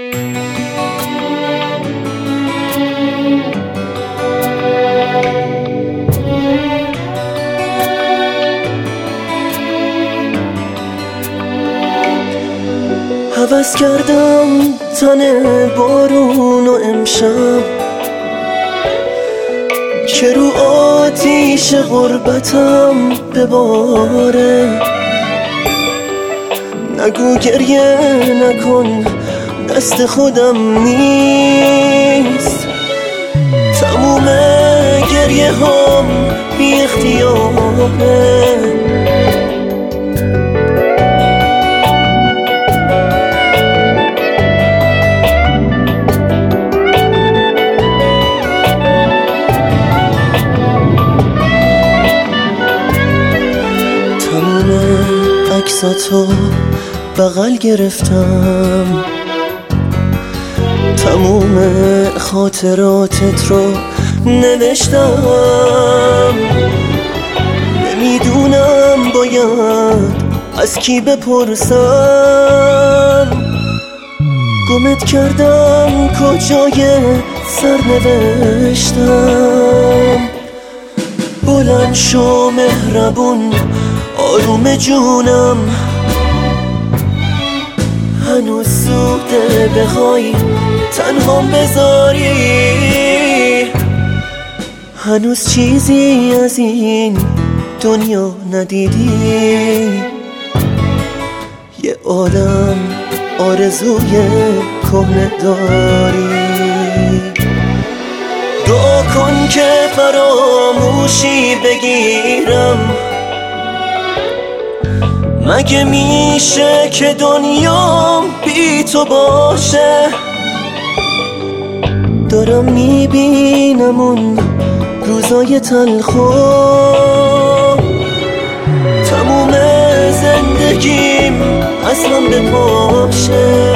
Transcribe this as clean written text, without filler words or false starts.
هوس کردم تن بارون و امشب که رو آتیش غربتم بباره. نگو گریه نکن دست خودم نیست، تموم گریه هم بی اختیاره. عکساتو بغل گرفتم، تموم خاطراتت رو نوشتم. نمیدونم باید از کی بپرسم، گمت کردم کجای سرنوشتم. بلند شو مهربون آروم جونم، هنوز زوده بخوای تنهام بذاری. هنوز چیزی از این دنیا ندیدی، یه عالم آرزوی کهنه داری. دعا کن که فراموشی بگیرم، مگه میشه که دنیام بی تو باشه؟ دارم میبینم اون روزای تلخو، تموم زندگیم از هم بپاشه.